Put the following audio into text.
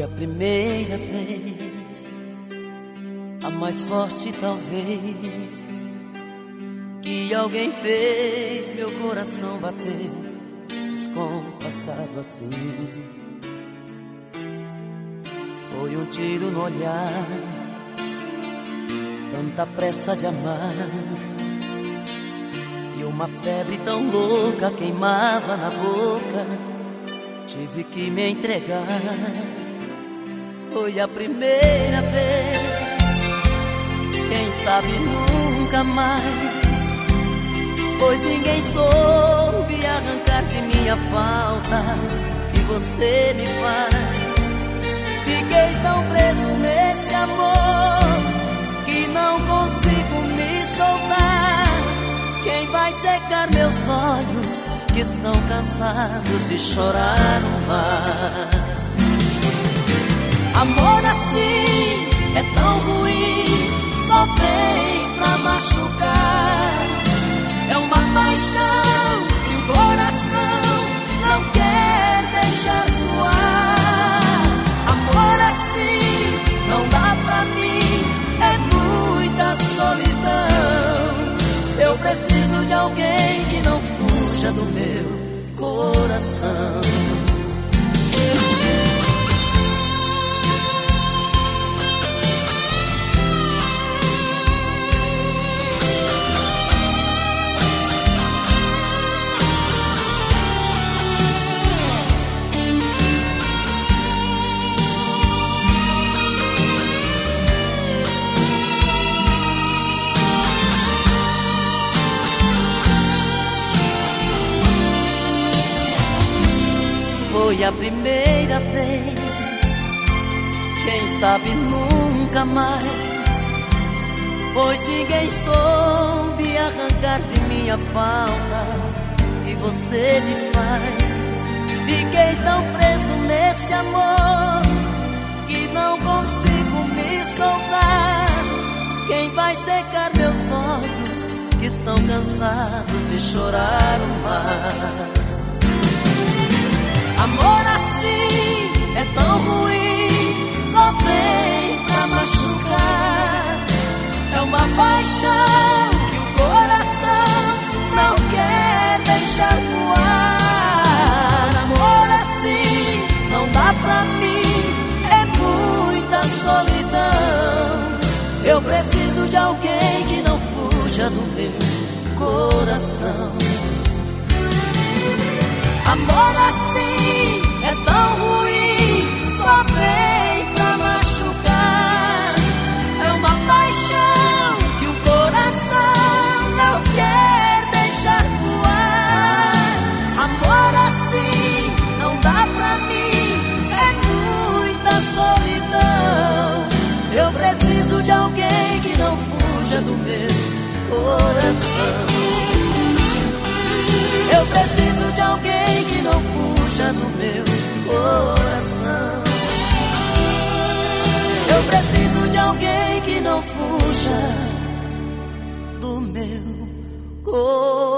a primeira vez, a mais forte talvez, que alguém fez meu coração bater descompassado assim. Foi um tiro no olhar, tanta pressa de amar, e uma febre tão louca queimava na boca. Tive que me entregar. Foi a primeira vez, quem sabe nunca mais, pois ninguém soube arrancar de minha falta que você me faz. Fiquei tão preso nesse amor que não consigo me soltar. Quem vai secar meus olhos que estão cansados de chorar no mar? Amor assim é tão ruim, só vem pra machucar. É uma paixão que o coração não quer deixar voar. Amor assim não dá pra mim, é muita solidão. Eu preciso de alguém que não fuja do meu coração. Foi a primeira vez, quem sabe nunca mais, pois ninguém soube arrancar de minha falta que você me faz. Fiquei tão preso nesse amor que não consigo me soltar. Quem vai secar meus olhos que estão cansados de chorar no mar? Amor assim é tão ruim, só vem pra machucar. É uma paixão que o coração não quer deixar voar. Amor assim não dá pra mim, é muita solidão. Eu preciso de alguém que não fuja do meu coração. Amor assim é tão ruim, só vem pra machucar. É uma paixão que o coração não quer deixar voar. Amor assim não dá pra mim, é muita solidão. Eu preciso de alguém que não fuja do meu coração. Eu preciso de alguém que não fuja do meu coração. Eu preciso de alguém que não fuja do meu coração.